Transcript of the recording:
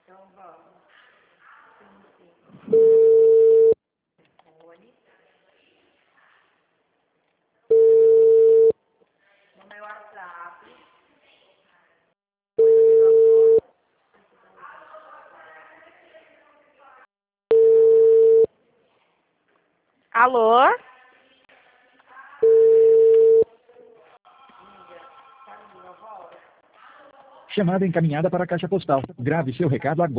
Então vamos. Telefone. No meu WhatsApp. Alô? Chamada encaminhada para a caixa postal. Grave seu recado agora.